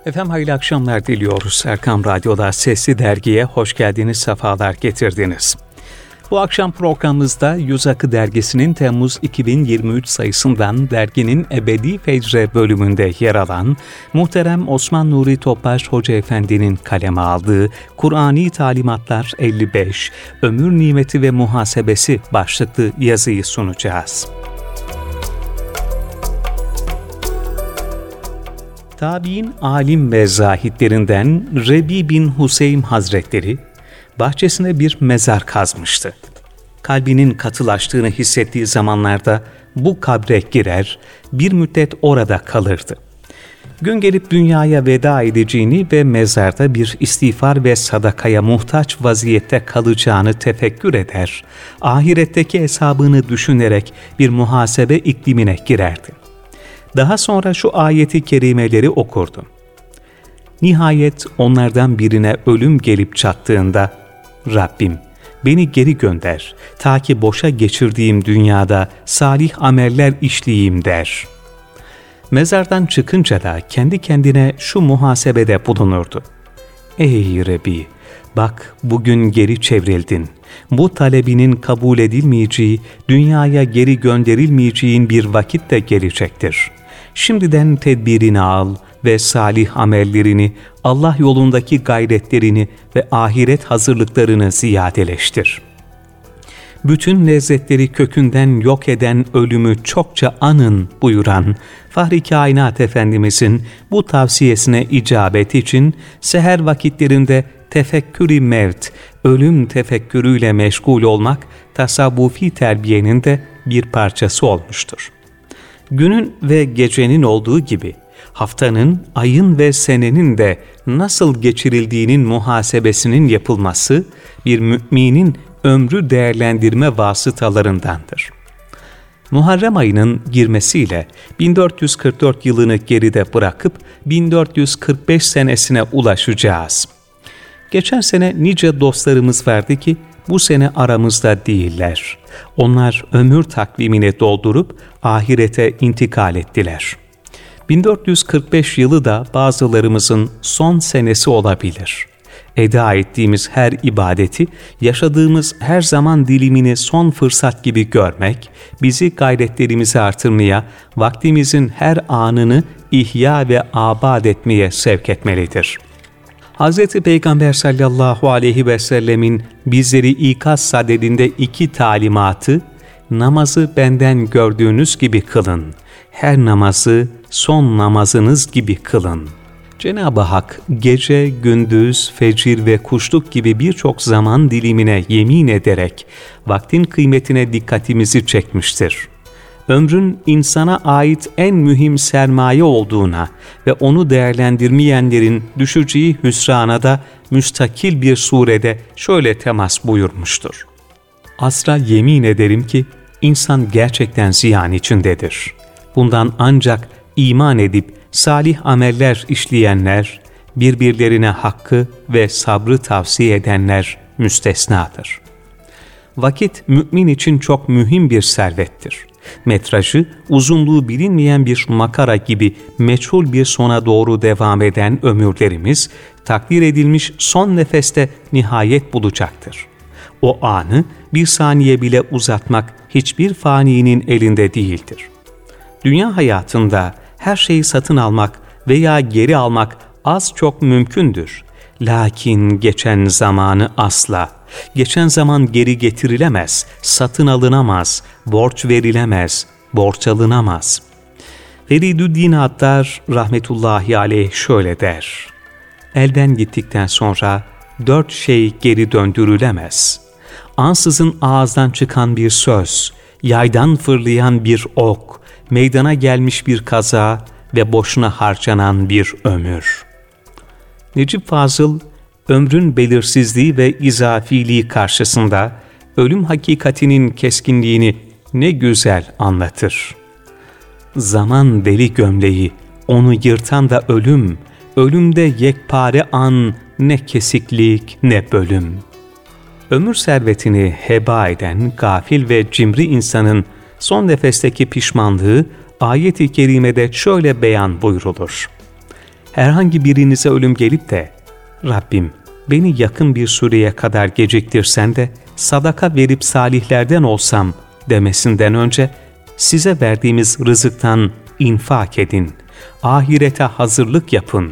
Efendim hayırlı akşamlar diliyoruz. Erkam Radyo'da Sesli Dergi'ye hoş geldiniz, sefalar getirdiniz. Bu akşam programımızda Yüz Akı Dergisi'nin Temmuz 2023 sayısından derginin Ebedi Fecre bölümünde yer alan muhterem Osman Nuri Topbaş Hoca Efendi'nin kaleme aldığı Kur'ani Talimatlar 55, Ömür Nimeti ve Muhasebesi başlıklı yazıyı sunacağız. Tabi'in alim ve zahitlerinden Rebi bin Huseym Hazretleri bahçesine bir mezar kazmıştı. Kalbinin katılaştığını hissettiği zamanlarda bu kabre girer, bir müddet orada kalırdı. Gün gelip dünyaya veda edeceğini ve mezarda bir istiğfar ve sadakaya muhtaç vaziyette kalacağını tefekkür eder, ahiretteki hesabını düşünerek bir muhasebe iklimine girerdi. Daha sonra şu ayeti kerimeleri okurdu. Nihayet onlardan birine ölüm gelip çattığında, Rabbim beni geri gönder, ta ki boşa geçirdiğim dünyada salih ameller işleyeyim der. Mezardan çıkınca da kendi kendine şu muhasebede bulunurdu. Ey Rabbi, bak bugün geri çevrildin. Bu talebinin kabul edilmeyeceği, dünyaya geri gönderilmeyeceğin bir vakit de gelecektir. Şimdiden tedbirini al ve salih amellerini, Allah yolundaki gayretlerini ve ahiret hazırlıklarını ziyadeleştir. Bütün lezzetleri kökünden yok eden ölümü çokça anın buyuran Fahri Kainat Efendimizin bu tavsiyesine icabet için seher vakitlerinde tefekkür-i mevt, ölüm tefekkürüyle meşgul olmak tasavvufi terbiyenin de bir parçası olmuştur. Günün ve gecenin olduğu gibi haftanın, ayın ve senenin de nasıl geçirildiğinin muhasebesinin yapılması bir müminin ömrü değerlendirme vasıtalarındandır. Muharrem ayının girmesiyle 1444 yılını geride bırakıp 1445 senesine ulaşacağız. Geçen sene nice dostlarımız vardı ki bu sene aramızda değiller. Onlar ömür takvimini doldurup ahirete intikal ettiler. 1445 yılı da bazılarımızın son senesi olabilir. Eda ettiğimiz her ibadeti, yaşadığımız her zaman dilimini son fırsat gibi görmek, bizi gayretlerimizi artırmaya, vaktimizin her anını ihya ve abad etmeye sevk etmelidir. Hz. Peygamber sallallahu aleyhi ve sellemin bizleri ikaz sadedinde 2 talimatı, namazı benden gördüğünüz gibi kılın, her namazı son namazınız gibi kılın. Cenab-ı Hak gece, gündüz, fecir ve kuşluk gibi birçok zaman dilimine yemin ederek vaktin kıymetine dikkatimizi çekmiştir. Ömrün insana ait en mühim sermaye olduğuna ve onu değerlendirmeyenlerin düşeceği hüsrana da müstakil bir surede şöyle temas buyurmuştur. Asra yemin ederim ki insan gerçekten ziyan içindedir. Bundan ancak iman edip salih ameller işleyenler, birbirlerine hakkı ve sabrı tavsiye edenler müstesnadır. Vakit mümin için çok mühim bir servettir. Metrajı, uzunluğu bilinmeyen bir makara gibi meçhul bir sona doğru devam eden ömürlerimiz, takdir edilmiş son nefeste nihayet bulacaktır. O anı bir saniye bile uzatmak hiçbir faninin elinde değildir. Dünya hayatında her şeyi satın almak veya geri almak az çok mümkündür. Lakin geçen zamanı asla, geçen zaman geri getirilemez, satın alınamaz, borç verilemez, borç alınamaz. Feridüddin Attar rahmetullahi aleyh şöyle der: elden gittikten sonra 4 şey geri döndürülemez. Ansızın ağızdan çıkan bir söz, yaydan fırlayan bir ok, meydana gelmiş bir kaza ve boşuna harcanan bir ömür. Necip Fazıl, ömrün belirsizliği ve izafiliği karşısında ölüm hakikatinin keskinliğini ne güzel anlatır. Zaman deli gömleği, onu yırtan da ölüm, ölümde yekpare an, ne kesiklik ne bölüm. Ömür servetini heba eden gafil ve cimri insanın son nefesteki pişmanlığı ayet-i kerimede şöyle beyan buyrulur. herhangi birinize ölüm gelip de Rabbim beni yakın bir süreye kadar geciktirsen de sadaka verip salihlerden olsam demesinden önce size verdiğimiz rızıktan infak edin, ahirete hazırlık yapın.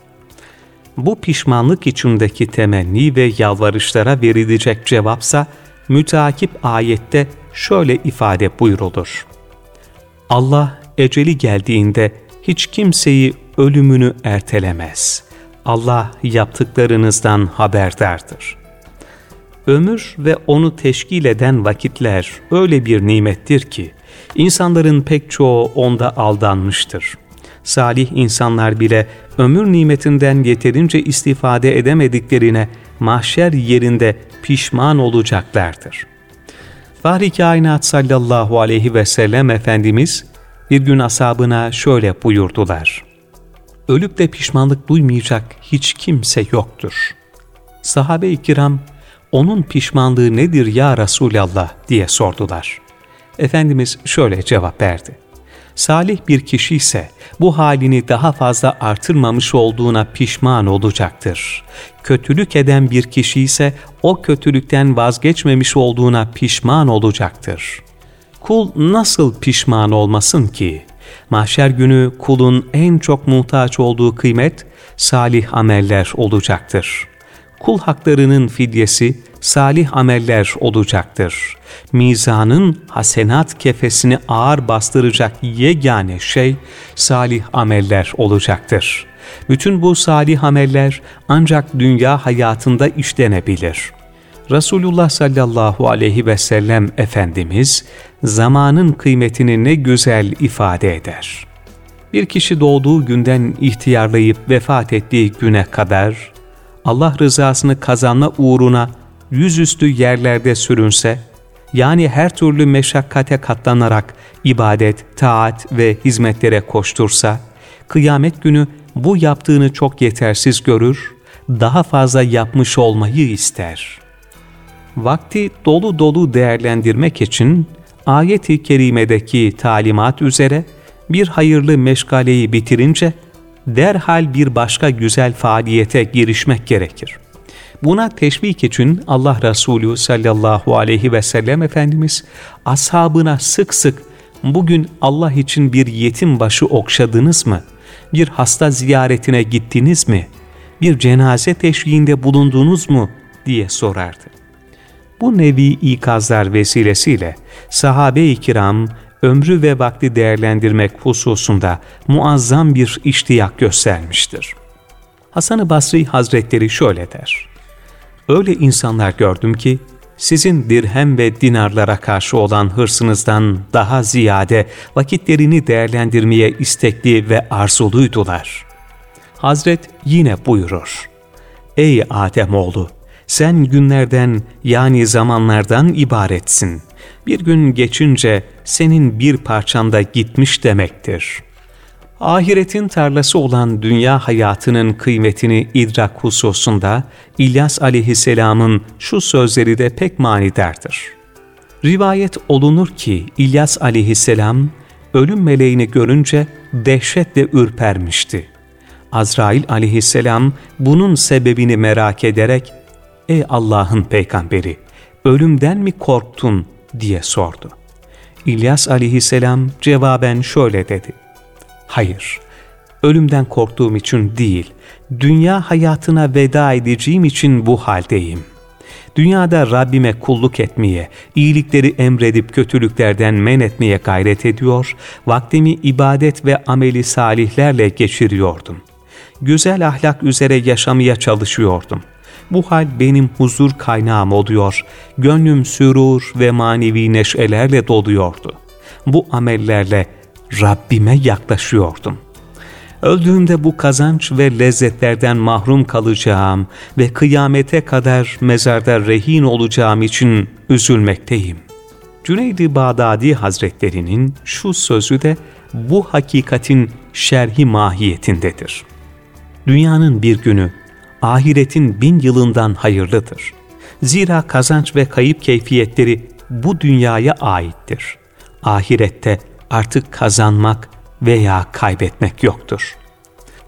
Bu pişmanlık içindeki temenni ve yalvarışlara verilecek cevapsa müteakip ayette şöyle ifade buyrulur. Allah eceli geldiğinde hiç kimseyi ölümünü ertelemez. Allah yaptıklarınızdan haberdardır. Ömür ve onu teşkil eden vakitler öyle bir nimettir ki, insanların pek çoğu onda aldanmıştır. Salih insanlar bile ömür nimetinden yeterince istifade edemediklerine mahşer yerinde pişman olacaklardır. Fahri Kainat sallallahu aleyhi ve sellem Efendimiz bir gün ashabına şöyle buyurdular. Ölüp de pişmanlık duymayacak hiç kimse yoktur. Sahabe-i kiram, onun pişmanlığı nedir ya Resulallah diye sordular. Efendimiz şöyle cevap verdi. Salih bir kişi ise bu halini daha fazla artırmamış olduğuna pişman olacaktır. Kötülük eden bir kişi ise o kötülükten vazgeçmemiş olduğuna pişman olacaktır. Kul nasıl pişman olmasın ki? Mahşer günü kulun en çok muhtaç olduğu kıymet salih ameller olacaktır. Kul haklarının fidyesi salih ameller olacaktır. Mizanın hasenat kefesini ağır bastıracak yegane şey salih ameller olacaktır. Bütün bu salih ameller ancak dünya hayatında işlenebilir. Resulullah sallallahu aleyhi ve sellem Efendimiz zamanın kıymetini ne güzel ifade eder. Bir kişi doğduğu günden ihtiyarlayıp vefat ettiği güne kadar Allah rızasını kazanma uğruna yüzüstü yerlerde sürünse, yani her türlü meşakkate katlanarak ibadet, taat ve hizmetlere koştursa, kıyamet günü bu yaptığını çok yetersiz görür, daha fazla yapmış olmayı ister. Vakti dolu dolu değerlendirmek için ayet-i kerimedeki talimat üzere bir hayırlı meşgaleyi bitirince derhal bir başka güzel faaliyete girişmek gerekir. Buna teşvik için Allah Resulü sallallahu aleyhi ve sellem Efendimiz ashabına sık sık bugün Allah için bir yetim başı okşadınız mı? Bir hasta ziyaretine gittiniz mi? Bir cenaze teşviğinde bulundunuz mu? diye sorardı. Bu nevi ikazlar vesilesiyle sahabe-i kiram ömrü ve vakti değerlendirmek hususunda muazzam bir iştiyak göstermiştir. Hasan-ı Basri Hazretleri şöyle der. Öyle insanlar gördüm ki sizin dirhem ve dinarlara karşı olan hırsınızdan daha ziyade vakitlerini değerlendirmeye istekli ve arzuluydular. Hazret yine buyurur. Ey Ademoğlu! Sen günlerden yani zamanlardan ibaretsin. Bir gün geçince senin bir parçan da gitmiş demektir. Ahiretin tarlası olan dünya hayatının kıymetini idrak hususunda İlyas aleyhisselamın şu sözleri de pek manidardır. Rivayet olunur ki İlyas aleyhisselam ölüm meleğini görünce dehşetle ürpermişti. Azrail aleyhisselam bunun sebebini merak ederek "Ey Allah'ın peygamberi, ölümden mi korktun?" diye sordu. İlyas aleyhisselam cevaben şöyle dedi. Hayır, ölümden korktuğum için değil, dünya hayatına veda edeceğim için bu haldeyim. Dünyada Rabbime kulluk etmeye, iyilikleri emredip kötülüklerden men etmeye gayret ediyor, vaktimi ibadet ve ameli salihlerle geçiriyordum. Güzel ahlak üzere yaşamaya çalışıyordum. Bu hal benim huzur kaynağım oluyor, gönlüm sürur ve manevi neşelerle doluyordu. Bu amellerle Rabbime yaklaşıyordum. Öldüğümde bu kazanç ve lezzetlerden mahrum kalacağım ve kıyamete kadar mezarda rehin olacağım için üzülmekteyim. Cüneyd-i Bağdadi Hazretleri'nin şu sözü de bu hakikatin şerhi mahiyetindedir. Dünyanın bir günü ahiretin 1000 yılından hayırlıdır. Zira kazanç ve kayıp keyfiyetleri bu dünyaya aittir. Ahirette artık kazanmak veya kaybetmek yoktur.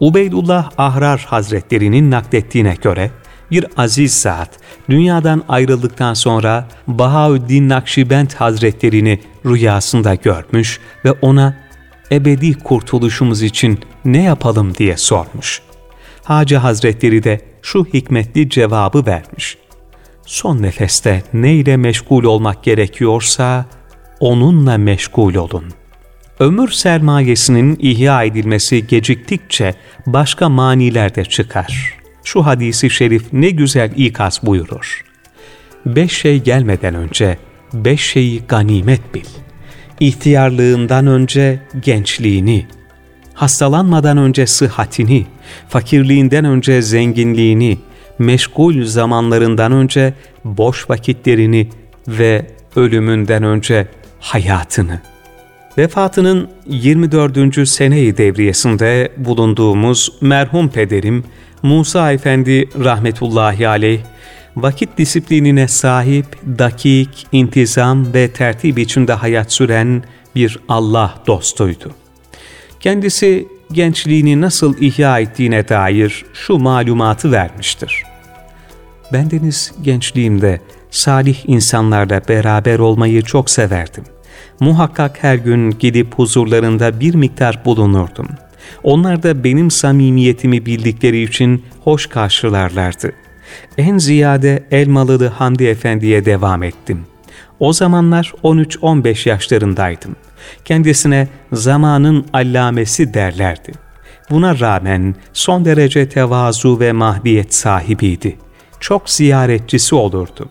Ubeydullah Ahrar Hazretleri'nin naklettiğine göre bir aziz zat dünyadan ayrıldıktan sonra Bahaüddin Nakşibend Hazretlerini rüyasında görmüş ve ona ebedi kurtuluşumuz için ne yapalım diye sormuş. Hacı Hazretleri de şu hikmetli cevabı vermiş: son nefeste neyle meşgul olmak gerekiyorsa onunla meşgul olun. Ömür sermayesinin ihya edilmesi geciktikçe başka maniler de çıkar. Şu hadisi şerif ne güzel ikaz buyurur: 5 şey gelmeden önce 5 şeyi ganimet bil. İhtiyarlığından önce gençliğini, hastalanmadan önce sıhhatini, fakirliğinden önce zenginliğini, meşgul zamanlarından önce boş vakitlerini ve ölümünden önce hayatını. Vefatının 24. sene-i devriyesinde bulunduğumuz merhum pederim Musa Efendi rahmetullahi aleyh, vakit disiplinine sahip, dakik, intizam ve tertip içinde hayat süren bir Allah dostuydu. Kendisi gençliğini nasıl ihya ettiğine dair şu malumatı vermiştir: bendeniz gençliğimde salih insanlarla beraber olmayı çok severdim. Muhakkak her gün gidip huzurlarında bir miktar bulunurdum. Onlar da benim samimiyetimi bildikleri için hoş karşılarlardı. En ziyade Elmalılı Hamdi Efendi'ye devam ettim. O zamanlar 13-15 yaşlarındaydım. Kendisine zamanın allamesi derlerdi. Buna rağmen son derece tevazu ve mahbiyet sahibiydi. Çok ziyaretçisi olurdu.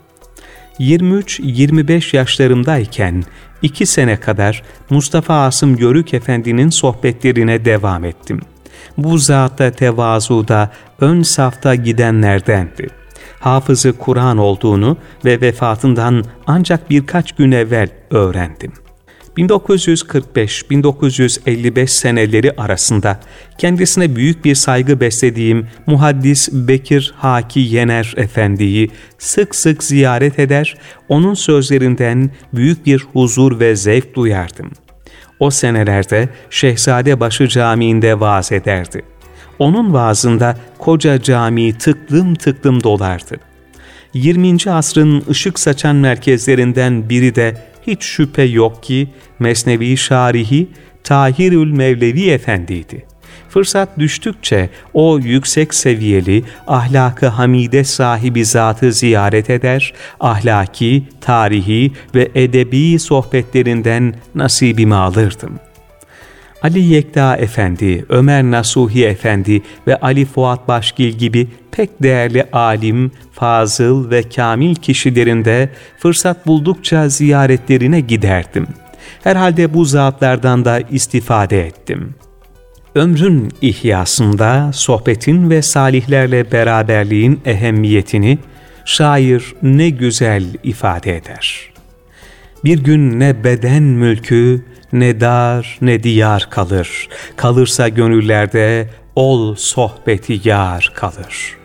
23-25 yaşlarımdayken 2 sene kadar Mustafa Asım Yörük Efendi'nin sohbetlerine devam ettim. Bu zat-ı tevazuda ön safta gidenlerdendi. Hafızı Kur'an olduğunu ve vefatından ancak birkaç gün evvel öğrendim. 1945-1955 seneleri arasında kendisine büyük bir saygı beslediğim Muhaddis Bekir Haki Yener Efendi'yi sık sık ziyaret eder, onun sözlerinden büyük bir huzur ve zevk duyardım. O senelerde Şehzadebaşı Camii'nde vaaz ederdi. Onun vaazında koca cami tıklım tıklım dolardı. 20. asrın ışık saçan merkezlerinden biri de hiç şüphe yok ki Mesnevi Şarihi Tahirül Mevlevi Efendi'ydi. Fırsat düştükçe o yüksek seviyeli, ahlak-ı hamide sahibi zatı ziyaret eder, ahlaki, tarihi ve edebi sohbetlerinden nasibimi alırdım. Ali Yekta Efendi, Ömer Nasuhi Efendi ve Ali Fuat Başgil gibi pek değerli alim, fazıl ve kamil kişilerinde fırsat buldukça ziyaretlerine giderdim. Herhalde bu zatlardan da istifade ettim. Ömrün ihyasında sohbetin ve salihlerle beraberliğin ehemmiyetini şair ne güzel ifade eder. Bir gün ne beden mülkü, ne dar ne diyar kalır. Kalırsa gönüllerde ol sohbeti yar kalır.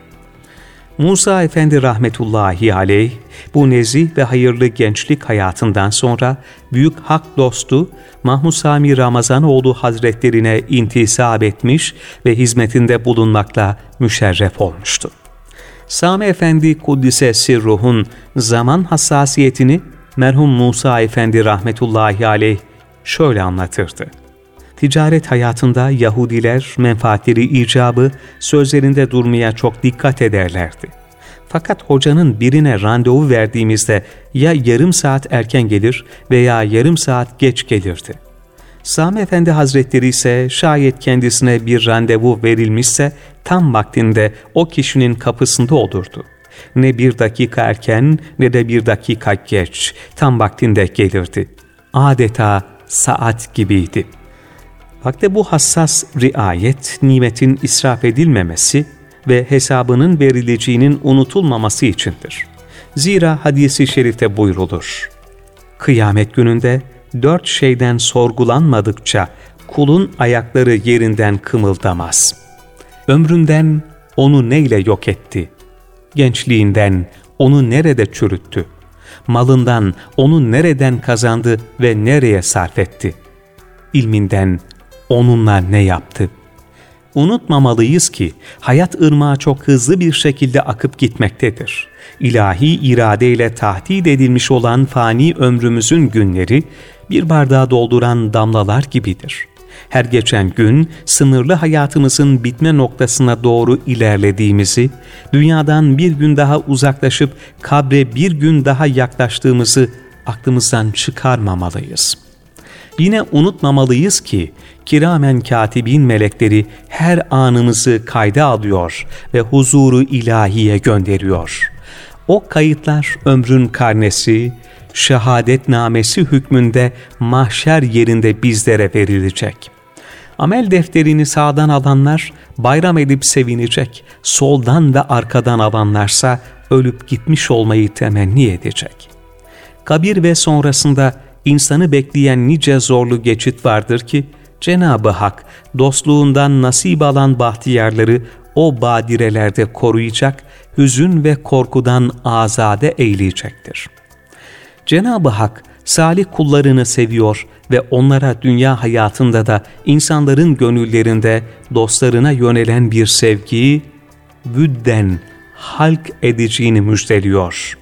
Musa Efendi rahmetullahi aleyh bu nezih ve hayırlı gençlik hayatından sonra büyük hak dostu Mahmud Sami Ramazanoğlu Hazretlerine intisap etmiş ve hizmetinde bulunmakla müşerref olmuştu. Sami Efendi Kuddise Sirruh'un zaman hassasiyetini merhum Musa Efendi rahmetullahi aleyh şöyle anlatırdı: ticaret hayatında Yahudiler menfaatleri icabı sözlerinde durmaya çok dikkat ederlerdi. Fakat hocanın birine randevu verdiğimizde ya yarım saat erken gelir veya yarım saat geç gelirdi. Sami Efendi Hazretleri ise şayet kendisine bir randevu verilmişse tam vaktinde o kişinin kapısında olurdu. Ne bir dakika erken ne de bir dakika geç, tam vaktinde gelirdi. Adeta saat gibiydi. Vakte bu hassas riayet, nimetin israf edilmemesi ve hesabının verileceğinin unutulmaması içindir. Zira hadis-i şerifte buyrulur: kıyamet gününde 4 şeyden sorgulanmadıkça kulun ayakları yerinden kımıldamaz. Ömründen onu neyle yok etti? Gençliğinden onu nerede çürüttü? Malından onu nereden kazandı ve nereye sarf etti? İlminden onunla ne yaptı? unutmamalıyız ki hayat ırmağı çok hızlı bir şekilde akıp gitmektedir. İlahi iradeyle tahdid edilmiş olan fani ömrümüzün günleri bir bardağı dolduran damlalar gibidir. Her geçen gün sınırlı hayatımızın bitme noktasına doğru ilerlediğimizi, dünyadan bir gün daha uzaklaşıp kabre bir gün daha yaklaştığımızı aklımızdan çıkarmamalıyız. Yine unutmamalıyız ki kiramen katibin melekleri her anımızı kayda alıyor ve huzuru ilahiye gönderiyor. O kayıtlar ömrün karnesi, şehadetnamesi hükmünde mahşer yerinde bizlere verilecek. Amel defterini sağdan alanlar bayram edip sevinecek, soldan ve arkadan alanlarsa ölüp gitmiş olmayı temenni edecek. Kabir ve sonrasında insanı bekleyen nice zorlu geçit vardır ki Cenab-ı Hak dostluğundan nasip alan bahtiyarları o badirelerde koruyacak, hüzün ve korkudan azade eyleyecektir. Cenab-ı Hak salih kullarını seviyor ve onlara dünya hayatında da insanların gönüllerinde dostlarına yönelen bir sevgiyi vüdden halk edeceğini müjdeliyor.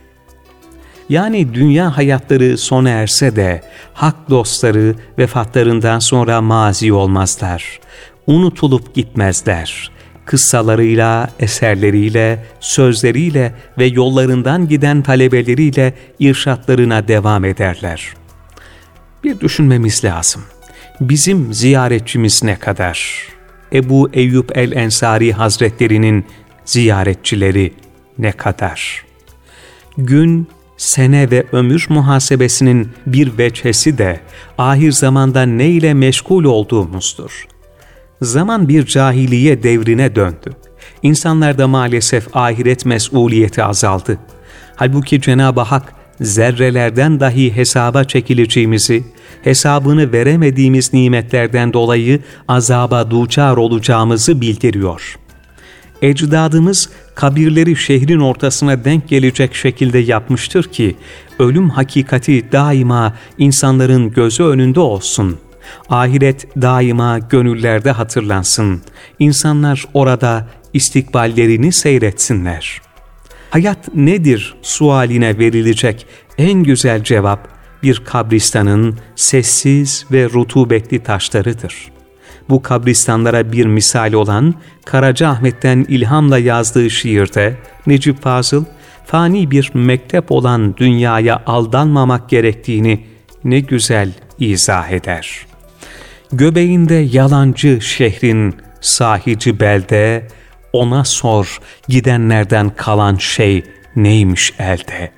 Yani dünya hayatları sona erse de hak dostları vefatlarından sonra mazi olmazlar, unutulup gitmezler. Kıssalarıyla, eserleriyle, sözleriyle ve yollarından giden talebeleriyle irşatlarına devam ederler. Bir düşünmemiz lazım. Bizim ziyaretçimiz ne kadar? Ebu Eyyub el-Ensari Hazretleri'nin ziyaretçileri ne kadar? Gün, sene ve ömür muhasebesinin bir veçhesi de ahir zamanda ne ile meşgul olduğumuzdur. Zaman bir cahiliye devrine döndü. İnsanlarda maalesef ahiret mesuliyeti azaldı. Halbuki Cenab-ı Hak zerrelerden dahi hesaba çekileceğimizi, hesabını veremediğimiz nimetlerden dolayı azaba duçar olacağımızı bildiriyor. Ecdadımız kabirleri şehrin ortasına denk gelecek şekilde yapmıştır ki ölüm hakikati daima insanların gözü önünde olsun. Ahiret daima gönüllerde hatırlansın. İnsanlar orada istikballerini seyretsinler. Hayat nedir sualine verilecek en güzel cevap bir kabristanın sessiz ve rutubetli taşlarıdır. Bu kabristanlara bir misal olan Karacaahmet'ten ilhamla yazdığı şiirde Necip Fazıl, fani bir mektep olan dünyaya aldanmamak gerektiğini ne güzel izah eder. Göbeğinde yalancı şehrin sahici belde, ona sor gidenlerden kalan şey neymiş elde.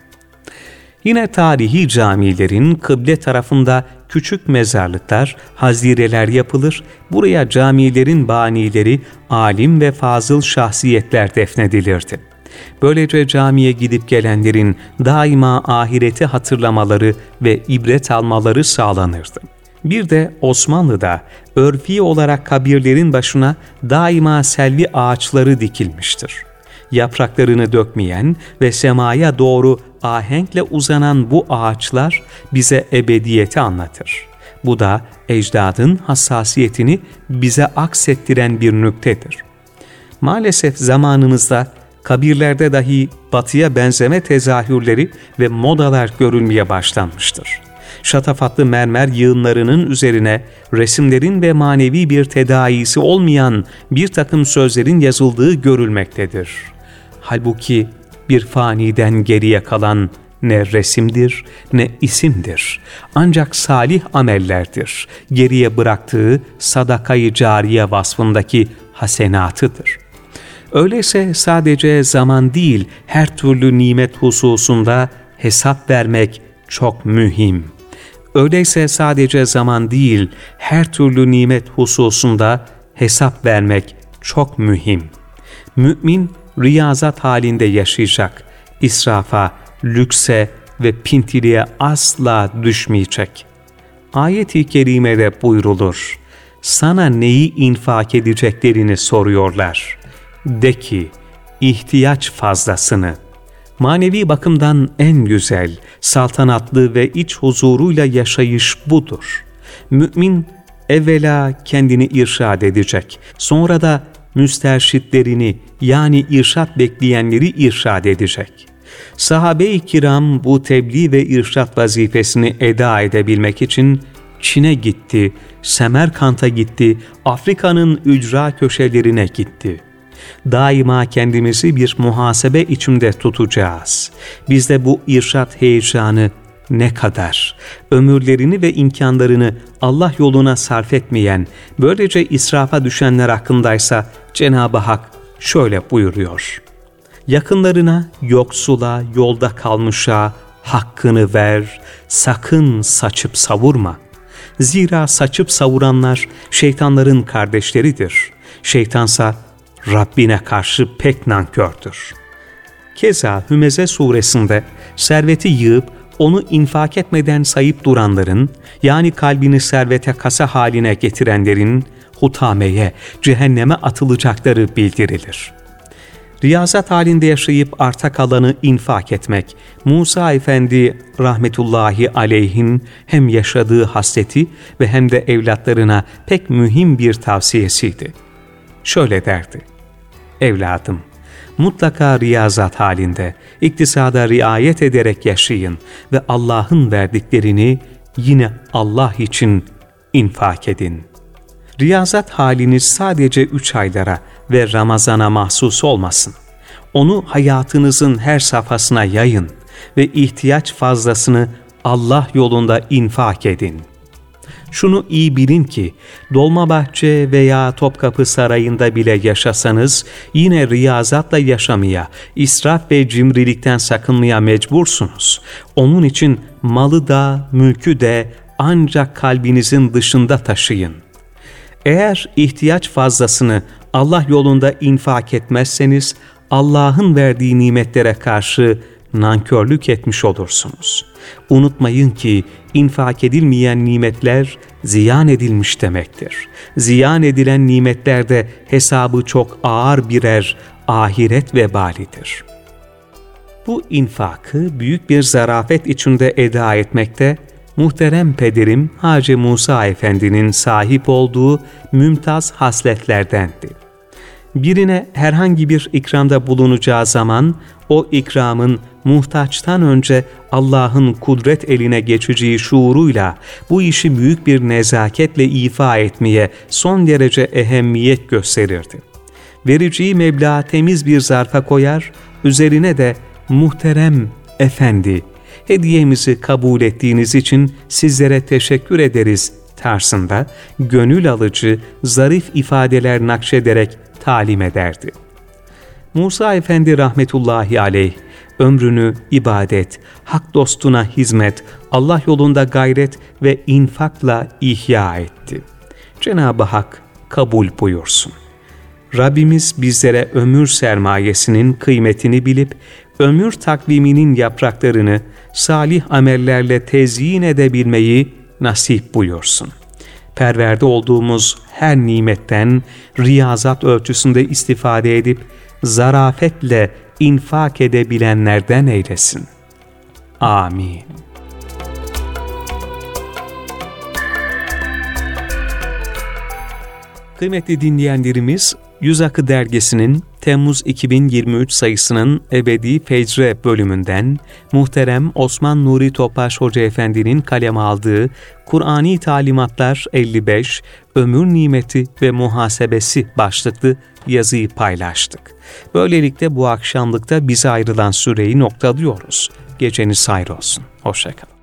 Yine tarihi camilerin kıble tarafında küçük mezarlıklar, hazireler yapılır, buraya camilerin banileri, alim ve fazıl şahsiyetler defnedilirdi. Böylece camiye gidip gelenlerin daima ahireti hatırlamaları ve ibret almaları sağlanırdı. Bir de Osmanlı'da örfi olarak kabirlerin başına daima selvi ağaçları dikilmiştir. Yapraklarını dökmeyen ve semaya doğru ahenkle uzanan bu ağaçlar bize ebediyeti anlatır. Bu da ecdadın hassasiyetini bize aksettiren bir nüktedir. Maalesef zamanımızda kabirlerde dahi batıya benzeme tezahürleri ve modalar görülmeye başlanmıştır. Şatafatlı mermer yığınlarının üzerine resimlerin ve manevi bir tedaisi olmayan bir takım sözlerin yazıldığı görülmektedir. Halbuki bir faniden geriye kalan ne resimdir ne isimdir. Ancak salih amellerdir. Geriye bıraktığı sadakayı cariye vasfındaki hasenatıdır. Öyleyse sadece zaman değil, her türlü nimet hususunda hesap vermek çok mühim. Öyleyse sadece zaman değil, her türlü nimet hususunda hesap vermek çok mühim. Mümin riyazat halinde yaşayacak, israfa, lükse ve pintiliğe asla düşmeyecek. Ayet-i kerimede buyrulur, sana neyi infak edeceklerini soruyorlar. De ki, ihtiyaç fazlasını. Manevi bakımdan en güzel, saltanatlı ve iç huzuruyla yaşayış budur. Mümin, evvela kendini irşad edecek, sonra da müsterşitlerini yani irşad bekleyenleri irşad edecek. Sahabe-i kiram bu tebliğ ve irşad vazifesini eda edebilmek için Çin'e gitti, Semerkant'a gitti, Afrika'nın ücra köşelerine gitti. Daima kendimizi bir muhasebe içinde tutacağız. Bizde bu irşad heyecanı ne kadar? Ömürlerini ve imkanlarını Allah yoluna sarf etmeyen, böylece israfa düşenler hakkındaysa Cenab-ı Hak şöyle buyuruyor: yakınlarına, yoksula, yolda kalmışa hakkını ver, sakın saçıp savurma. Zira saçıp savuranlar şeytanların kardeşleridir. Şeytansa Rabbine karşı pek nankördür. Keza Hümeze suresinde serveti yığıp onu infak etmeden sayıp duranların, yani kalbini servete kasa haline getirenlerin hutameye, cehenneme atılacakları bildirilir. Riyazat halinde yaşayıp arta kalanı infak etmek, Musa Efendi rahmetullahi aleyhin hem yaşadığı hasreti ve hem de evlatlarına pek mühim bir tavsiyesiydi. Şöyle derdi: evladım, mutlaka riyazat halinde, iktisada riayet ederek yaşayın ve Allah'ın verdiklerini yine Allah için infak edin. Riyazat haliniz sadece 3 aylara ve Ramazan'a mahsus olmasın. Onu hayatınızın her safhasına yayın ve ihtiyaç fazlasını Allah yolunda infak edin. Şunu iyi bilin ki, Dolmabahçe veya Topkapı Sarayı'nda bile yaşasanız, yine riyazatla yaşamaya, israf ve cimrilikten sakınmaya mecbursunuz. Onun için malı da, mülkü de ancak kalbinizin dışında taşıyın. Eğer ihtiyaç fazlasını Allah yolunda infak etmezseniz, Allah'ın verdiği nimetlere karşı nankörlük etmiş olursunuz. Unutmayın ki infak edilmeyen nimetler ziyan edilmiş demektir. Ziyan edilen nimetlerde hesabı çok ağır birer ahiret vebalidir. Bu infakı büyük bir zarafet içinde eda etmekte, muhterem pederim Hacı Musa Efendi'nin sahip olduğu mümtaz hasletlerdendi. Birine herhangi bir ikramda bulunacağı zaman, o ikramın muhtaçtan önce Allah'ın kudret eline geçeceği şuuruyla bu işi büyük bir nezaketle ifa etmeye son derece ehemmiyet gösterirdi. Vereceği meblağı temiz bir zarfa koyar, üzerine de "Muhterem efendi, hediyemizi kabul ettiğiniz için sizlere teşekkür ederiz" tarzında gönül alıcı, zarif ifadeler nakşederek talim ederdi. Musa Efendi rahmetullahi aleyh, ömrünü ibadet, hak dostuna hizmet, Allah yolunda gayret ve infakla ihya etti. Cenab-ı Hak kabul buyursun. Rabbimiz bizlere ömür sermayesinin kıymetini bilip, ömür takviminin yapraklarını salih amellerle tezyin edebilmeyi nasip buyursun. Perverde olduğumuz her nimetten riyazat ölçüsünde istifade edip, zarafetle infak edebilenlerden eylesin. Amin. Kıymetli dinleyenlerimiz, Yüz Akı Dergisi'nin Temmuz 2023 sayısının Ebedi Fecre bölümünden muhterem Osman Nuri Topbaş Hoca Efendi'nin kaleme aldığı Kur'ani Talimatlar 55, Ömür Nimeti ve Muhasebesi başlıklı yazıyı paylaştık. Böylelikle bu akşamlıkta bize ayrılan süreyi noktalıyoruz. Geceniz hayır olsun. Hoşça kalın.